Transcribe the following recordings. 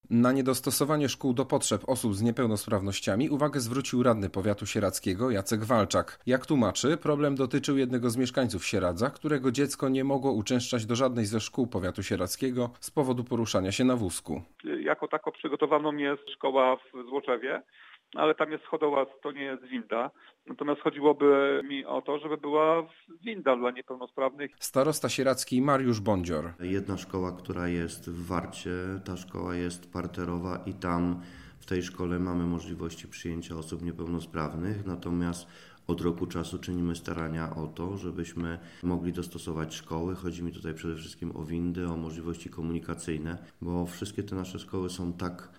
Na niedostosowanie szkół do potrzeb osób z niepełnosprawnościami uwagę zwrócił radny powiatu sieradzkiego Jacek Walczak. Jak tłumaczy, problem dotyczył jednego z mieszkańców Sieradza, którego dziecko nie mogło uczęszczać do żadnej ze szkół powiatu sieradzkiego z powodu poruszania się na wózku. Jako tako przygotowaną jest szkoła w Złoczewie, ale tam jest schodołaz, to nie jest winda. Natomiast chodziłoby mi o to, żeby była winda dla niepełnosprawnych. Starosta sieradzki Mariusz Bądzior. Jedna szkoła, która jest w Warcie, ta szkoła jest parterowa i tam w tej szkole mamy możliwości przyjęcia osób niepełnosprawnych, natomiast od roku czasu czynimy starania o to, żebyśmy mogli dostosować szkoły. Chodzi mi tutaj przede wszystkim o windy, o możliwości komunikacyjne, bo wszystkie te nasze szkoły są tak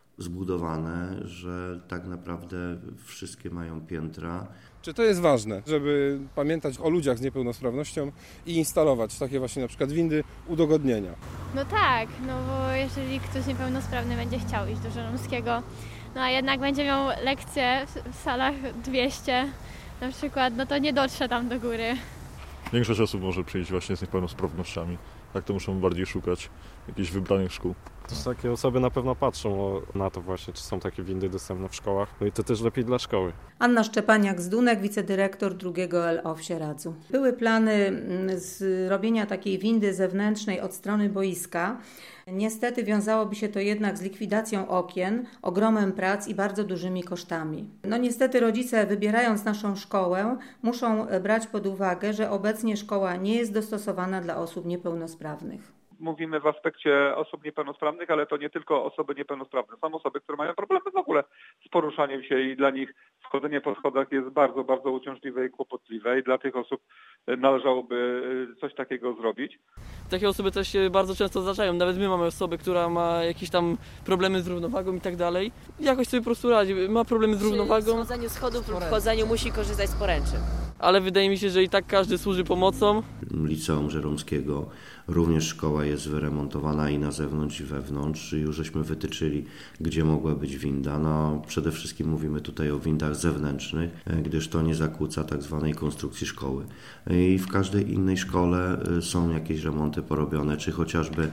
zbudowane, że tak naprawdę wszystkie mają piętra. Czy to jest ważne, żeby pamiętać o ludziach z niepełnosprawnością i instalować takie właśnie na przykład windy udogodnienia? No tak, no bo jeżeli ktoś niepełnosprawny będzie chciał iść do Żeromskiego, no a jednak będzie miał lekcje w salach 200 na przykład, no to nie dotrze tam do góry. Większość osób może przyjść właśnie z niepełnosprawnościami. Tak to muszą bardziej szukać jakichś wybranych szkół. Takie osoby na pewno patrzą na to właśnie, czy są takie windy dostępne w szkołach. No i to też lepiej dla szkoły. Anna Szczepaniak z Dunek, wicedyrektor drugiego LO w Sieradzu. Były plany zrobienia takiej windy zewnętrznej od strony boiska. Niestety wiązałoby się to jednak z likwidacją okien, ogromem prac i bardzo dużymi kosztami. No niestety rodzice, wybierając naszą szkołę, muszą brać pod uwagę, że obecnie szkoła nie jest dostosowana dla osób niepełnosprawnych. Mówimy w aspekcie osób niepełnosprawnych, ale to nie tylko osoby niepełnosprawne. Są osoby, które mają problemy w ogóle z poruszaniem się i dla nich schodzenie po schodach jest bardzo, bardzo uciążliwe i kłopotliwe i dla tych osób należałoby coś takiego zrobić. Takie osoby też się bardzo często zdarzają. Nawet my mamy osobę, która ma jakieś tam problemy z równowagą i tak dalej. Jakoś sobie po prostu radzi. Ma problemy z równowagą. Przy schodzeniu schodów lub wchodzeniu musi korzystać z poręczy. Ale wydaje mi się, że i tak każdy służy pomocą. Liceum Żeromskiego również szkoła jest wyremontowana i na zewnątrz i wewnątrz. Już żeśmy wytyczyli, gdzie mogła być winda. No, przede wszystkim mówimy tutaj o windach zewnętrznych, gdyż to nie zakłóca tak zwanej konstrukcji szkoły. I w każdej innej szkole są jakieś remonty porobione, czy chociażby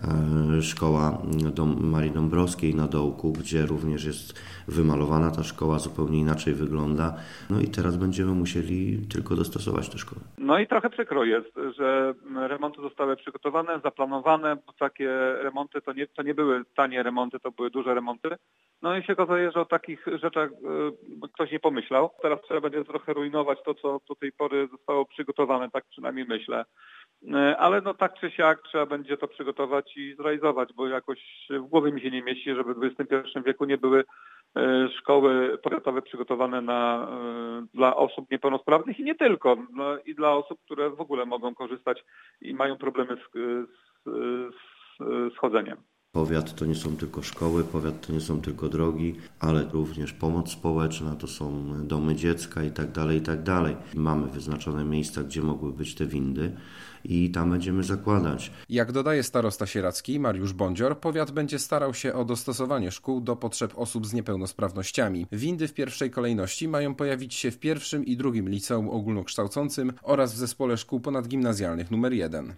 szkoła Marii Dąbrowskiej na Dołku, gdzie również jest wymalowana ta szkoła, zupełnie inaczej wygląda. No i teraz będziemy musieli tylko dostosować tę szkołę. No i trochę przykro jest, że remonty zostały przygotowane, zaplanowane, bo takie remonty to nie były tanie remonty, to były duże remonty. No i się okazuje, że o takich rzeczach ktoś nie pomyślał. Teraz trzeba będzie trochę rujnować to, co do tej pory zostało przygotowane, tak przynajmniej myślę. Ale no tak czy siak trzeba będzie to przygotować i zrealizować, bo jakoś w głowie mi się nie mieści, żeby w XXI wieku nie były szkoły powiatowe przygotowane dla osób niepełnosprawnych i nie tylko, no, i dla osób, które w ogóle mogą korzystać i mają problemy z chodzeniem. Powiat to nie są tylko szkoły, powiat to nie są tylko drogi, ale również pomoc społeczna, to są domy dziecka i tak dalej, i tak dalej. Mamy wyznaczone miejsca, gdzie mogły być te windy i tam będziemy zakładać. Jak dodaje starosta sieradzki Mariusz Bądzior, powiat będzie starał się o dostosowanie szkół do potrzeb osób z niepełnosprawnościami. Windy w pierwszej kolejności mają pojawić się w pierwszym i drugim liceum ogólnokształcącym oraz w zespole szkół ponadgimnazjalnych nr 1.